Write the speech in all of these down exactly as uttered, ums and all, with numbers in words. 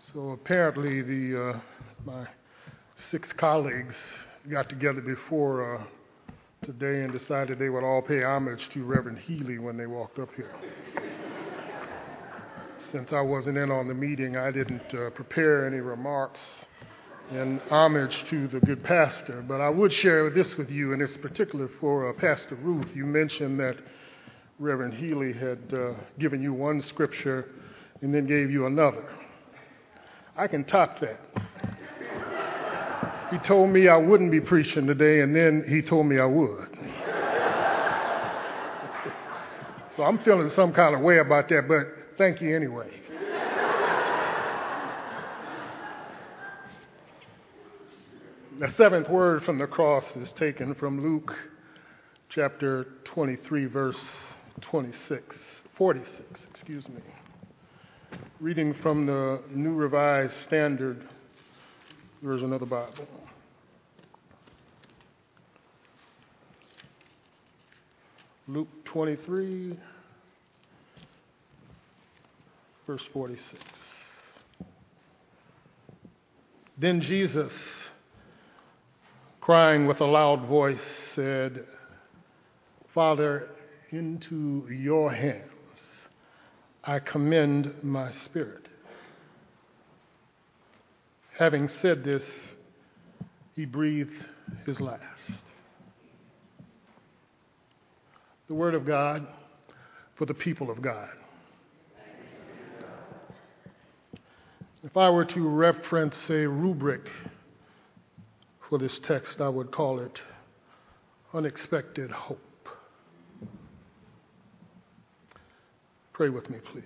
So apparently the uh, my six colleagues got together before uh, today and decided they would all pay homage to Reverend Healy when they walked up here. Since I wasn't in on the meeting, I didn't uh, prepare any remarks in homage to the good pastor, but I would share this with you, and it's particular for uh, Pastor Ruth. You mentioned that Reverend Healy had uh, given you one scripture and then gave you another. I can top that. He told me I wouldn't be preaching today, and then he told me I would. So I'm feeling some kind of way about that, but thank you anyway. The seventh word from the cross is taken from Luke chapter twenty-three, verse twenty-six, forty-six, excuse me. Reading from the New Revised Standard Version of the Bible. Luke twenty-three, verse forty-six. Then Jesus, crying with a loud voice, said, Father, into your hands I commend my spirit. Having said this, he breathed his last. The word of God for the people of God. If I were to reference a rubric for this text, I would call it unexpected hope. Pray with me, please.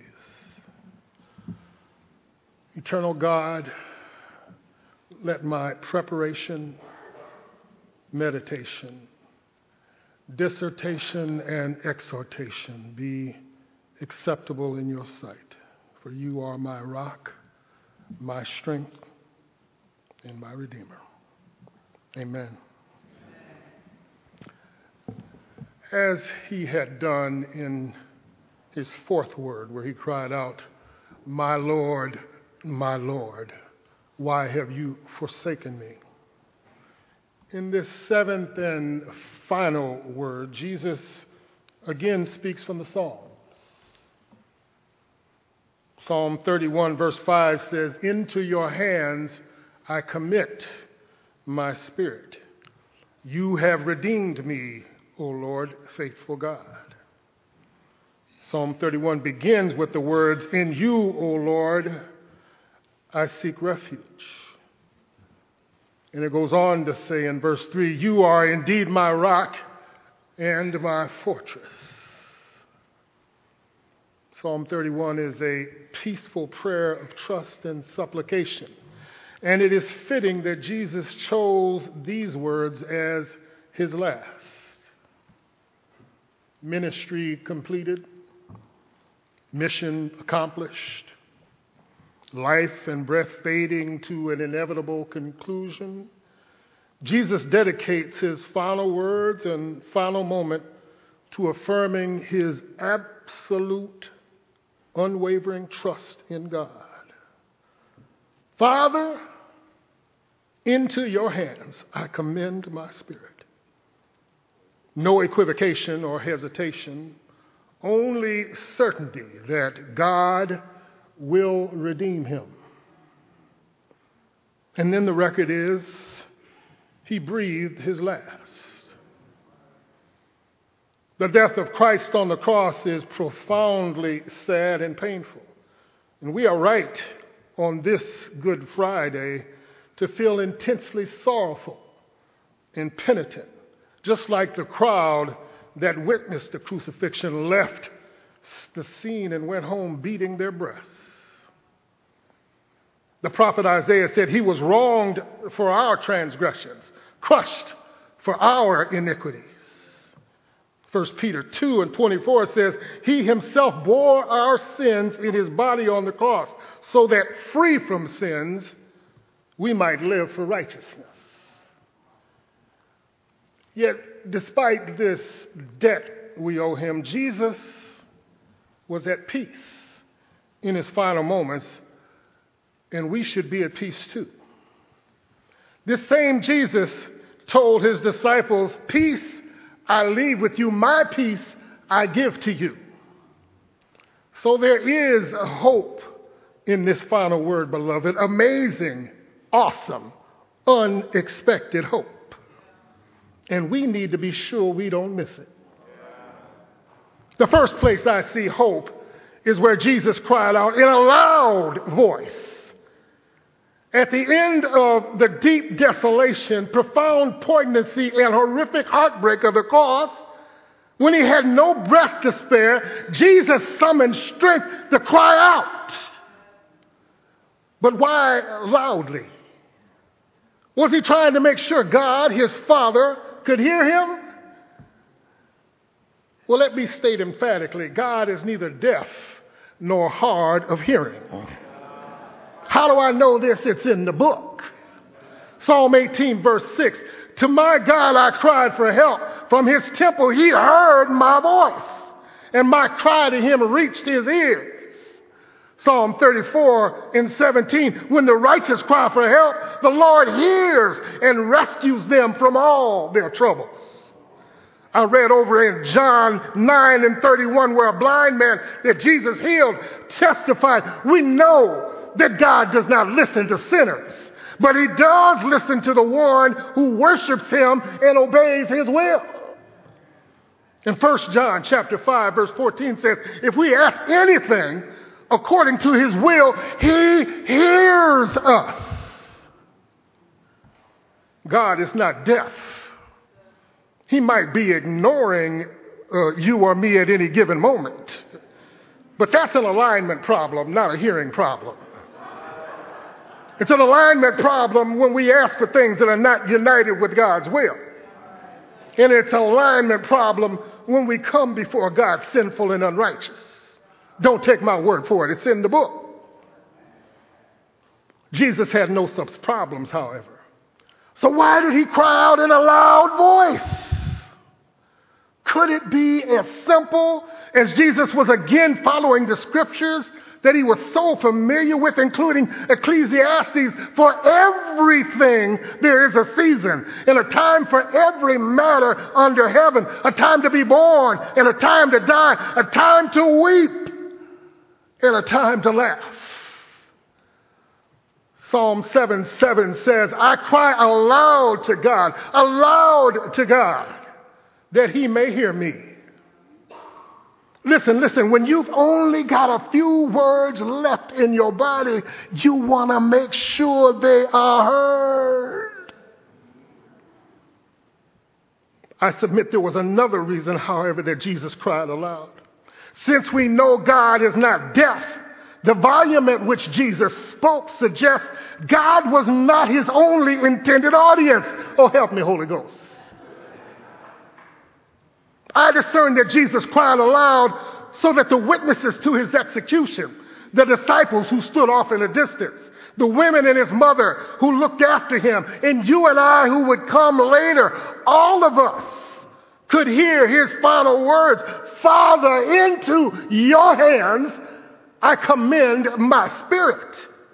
Eternal God, let my preparation, meditation, dissertation, and exhortation be acceptable in your sight. For you are my rock, my strength, and my Redeemer. Amen. As he had done in his fourth word, where he cried out, My Lord, my Lord, why have you forsaken me? In this seventh and final word, Jesus again speaks from the Psalms. Psalm thirty-one, verse five says, Into your hands I commit my spirit. You have redeemed me, O Lord, faithful God. Psalm thirty-one begins with the words, In you, O Lord, I seek refuge. And it goes on to say in verse three, You are indeed my rock and my fortress. Psalm thirty-one is a peaceful prayer of trust and supplication. And it is fitting that Jesus chose these words as his last. Ministry completed, mission accomplished, life and breath fading to an inevitable conclusion. Jesus dedicates his final words and final moment to affirming his absolute, unwavering trust in God. Father, into your hands I commend my spirit. No equivocation or hesitation, only certainty that God will redeem him. And then the record is, he breathed his last. The death of Christ on the cross is profoundly sad and painful. And we are right on this Good Friday to feel intensely sorrowful and penitent, just like the crowd that witnessed the crucifixion left the scene and went home beating their breasts. The prophet Isaiah said he was wronged for our transgressions, crushed for our iniquities. First Peter two and twenty-four says, He himself bore our sins in his body on the cross, so that free from sins, we might live for righteousness. Yet, despite this debt we owe him, Jesus was at peace in his final moments and we should be at peace too. This same Jesus told his disciples, "Peace I leave with you, my peace I give to you." So there is a hope in this final word, beloved. Amazing, awesome, unexpected hope. And we need to be sure we don't miss it. The first place I see hope is where Jesus cried out in a loud voice. At the end of the deep desolation, profound poignancy, and horrific heartbreak of the cross, when he had no breath to spare, Jesus summoned strength to cry out. But why loudly? Was he trying to make sure God, his Father, could hear him? Well, let me state emphatically, God is neither deaf nor hard of hearing. How do I know this? It's in the book. Psalm eighteen, verse six. To my God I cried for help. From his temple he heard my voice, and my cry to him reached his ears. Psalm thirty-four and seventeen. When the righteous cry for help, the Lord hears and rescues them from all their troubles. I read over in John nine and thirty-one where a blind man that Jesus healed testified, we know that God does not listen to sinners, but he does listen to the one who worships him and obeys his will. And First John chapter five verse fourteen says, if we ask anything according to his will, he hears us. God is not deaf. He might be ignoring uh, you or me at any given moment, but that's an alignment problem, not a hearing problem. It's an alignment problem when we ask for things that are not united with God's will. And it's an alignment problem when we come before God sinful and unrighteous. Don't take my word for it. It's in the book. Jesus had no such problems, however. So why did he cry out in a loud voice? Could it be as simple as Jesus was again following the scriptures that he was so familiar with, including Ecclesiastes? For everything there is a season and a time for every matter under heaven, a time to be born and a time to die, a time to weep and a time to laugh. Psalm seven seven says, I cry aloud to God, aloud to God, that he may hear me. Listen, listen, when you've only got a few words left in your body, you want to make sure they are heard. I submit there was another reason, however, that Jesus cried aloud. Since we know God is not deaf, the volume at which Jesus spoke suggests God was not his only intended audience. Oh, help me, Holy Ghost. I discern that Jesus cried aloud so that the witnesses to his execution, the disciples who stood off in a distance, the women and his mother who looked after him, and you and I who would come later, all of us could hear his final words, Father, into your hands I commend my spirit.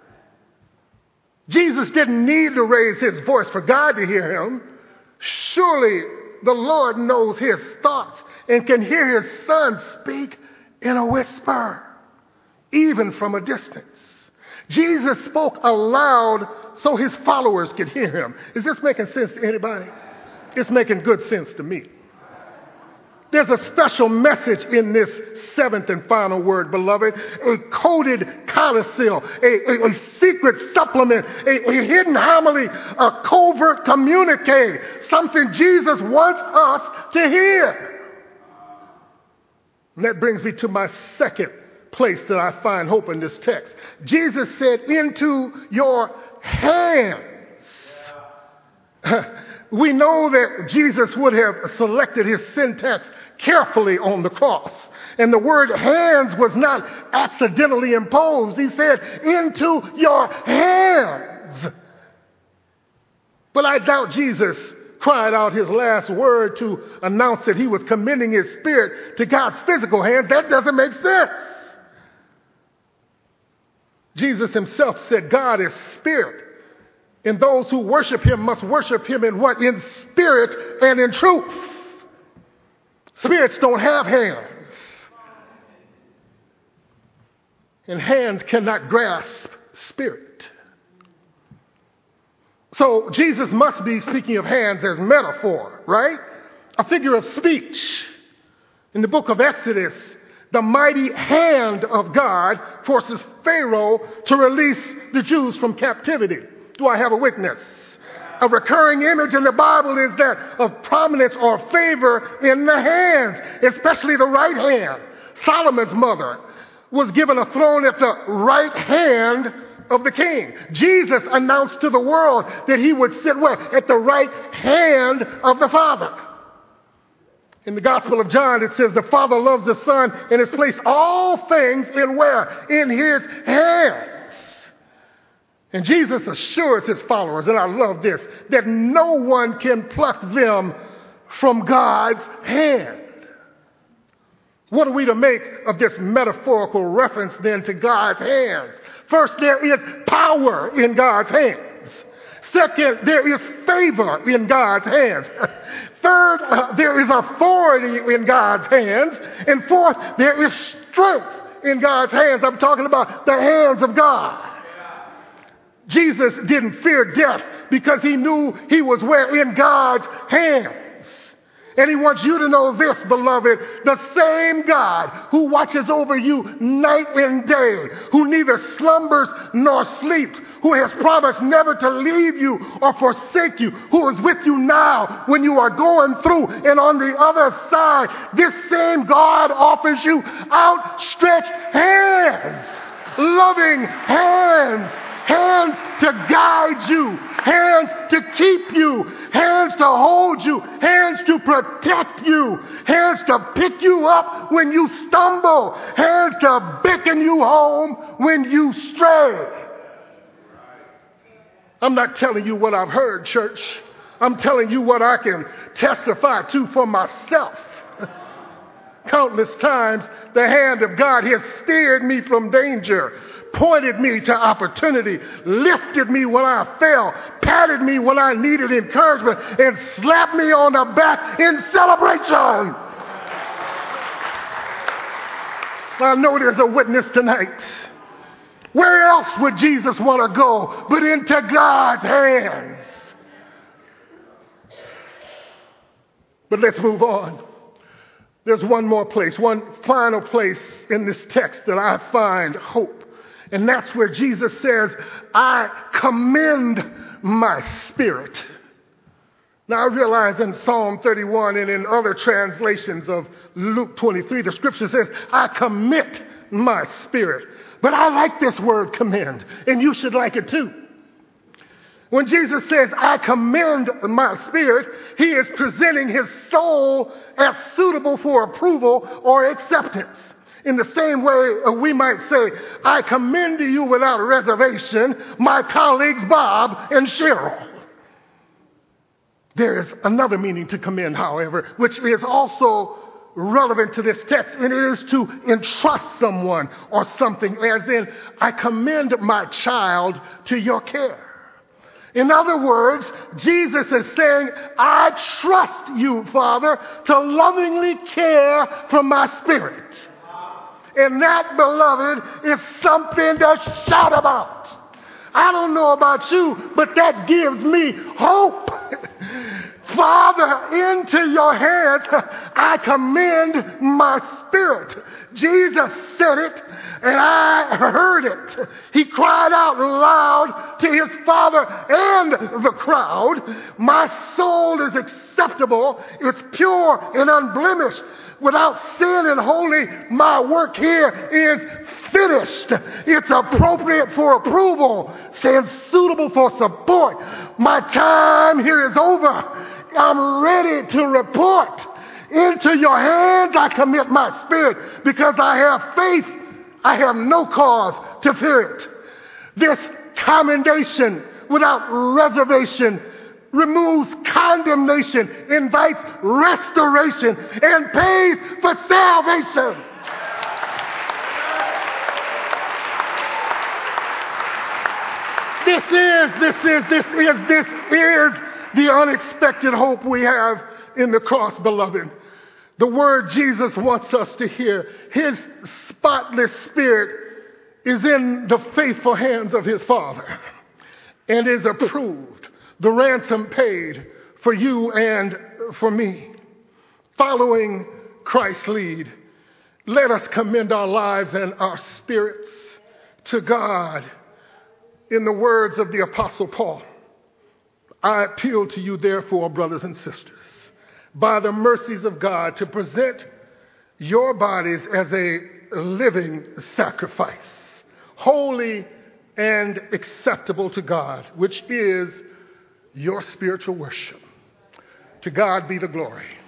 Jesus didn't need to raise his voice for God to hear him. Surely the Lord knows his thoughts and can hear his son speak in a whisper, even from a distance. Jesus spoke aloud so his followers could hear him. Is this making sense to anybody? It's making good sense to me. There's a special message in this seventh and final word, beloved. A coded codicil, a, a, a secret supplement, a, a hidden homily, a covert communique, something Jesus wants us to hear. And that brings me to my second place that I find hope in this text. Jesus said, into your hands. We know that Jesus would have selected his syntax carefully on the cross. And the word hands was not accidentally imposed. He said, into your hands. But I doubt Jesus cried out his last word to announce that he was commending his spirit to God's physical hands. That doesn't make sense. Jesus himself said God is spirit, and those who worship him must worship him in what? In spirit and in truth. Spirits don't have hands, and hands cannot grasp spirit. So Jesus must be speaking of hands as metaphor, right? A figure of speech. In the book of Exodus, the mighty hand of God forces Pharaoh to release the Jews from captivity. Do I have a witness? A recurring image in the Bible is that of prominence or favor in the hands, especially the right hand. Solomon's mother was given a throne at the right hand of the king. Jesus announced to the world that he would sit where? At the right hand of the Father. In the Gospel of John, it says the Father loves the Son and has placed all things in where? In his hands. And Jesus assures his followers, and I love this, that no one can pluck them from God's hand. What are we to make of this metaphorical reference then to God's hands? First, there is power in God's hands. Second, there is favor in God's hands. Third, uh, there is authority in God's hands. And fourth, there is strength in God's hands. I'm talking about the hands of God. Jesus didn't fear death because he knew he was where? In God's hands. And he wants you to know this, beloved, the same God who watches over you night and day, who neither slumbers nor sleeps, who has promised never to leave you or forsake you, who is with you now when you are going through and on the other side. This same God offers you outstretched hands, loving hands, hands to guide you, hands to keep you, hands to hold you, hands to protect you, hands to pick you up when you stumble, hands to beckon you home when you stray. I'm not telling you what I've heard, church. I'm telling you what I can testify to for myself. Countless times, the hand of God has steered me from danger, pointed me to opportunity, lifted me when I fell, patted me when I needed encouragement, and slapped me on the back in celebration. I know there's a witness tonight. Where else would Jesus want to go but into God's hands? But let's move on. There's one more place, one final place in this text that I find hope. And that's where Jesus says, I commend my spirit. Now I realize in Psalm thirty-one and in other translations of Luke twenty-three, the scripture says, I commit my spirit. But I like this word commend, and you should like it too. When Jesus says, I commend my spirit, he is presenting his soul as suitable for approval or acceptance. In the same way, we might say, I commend to you without reservation my colleagues Bob and Cheryl. There is another meaning to commend, however, which is also relevant to this text, and it is to entrust someone or something, as in, I commend my child to your care. In other words, Jesus is saying, I trust you, Father, to lovingly care for my spirit. And that, beloved, is something to shout about. I don't know about you, but that gives me hope. Father, into your hands I commend my spirit. Jesus said it, and I heard it. He cried out loud to his Father and the crowd, my soul is acceptable, it's pure and unblemished, without sin and holy. My work here is finished. It's appropriate for approval, stands suitable for support. My time here is over. I'm ready to report. Into your hands I commit my spirit, because I have faith. I have no cause to fear it. This commendation without reservation removes condemnation, invites restoration, and pays for salvation. This is, this is, this is, this is the unexpected hope we have in the cross, beloved. The word Jesus wants us to hear. His spotless spirit is in the faithful hands of his Father and is approved, the ransom paid for you and for me. Following Christ's lead, let us commend our lives and our spirits to God. In the words of the Apostle Paul, I appeal to you, therefore, brothers and sisters, by the mercies of God, to present your bodies as a living sacrifice, holy and acceptable to God, which is your spiritual worship. To God be the glory.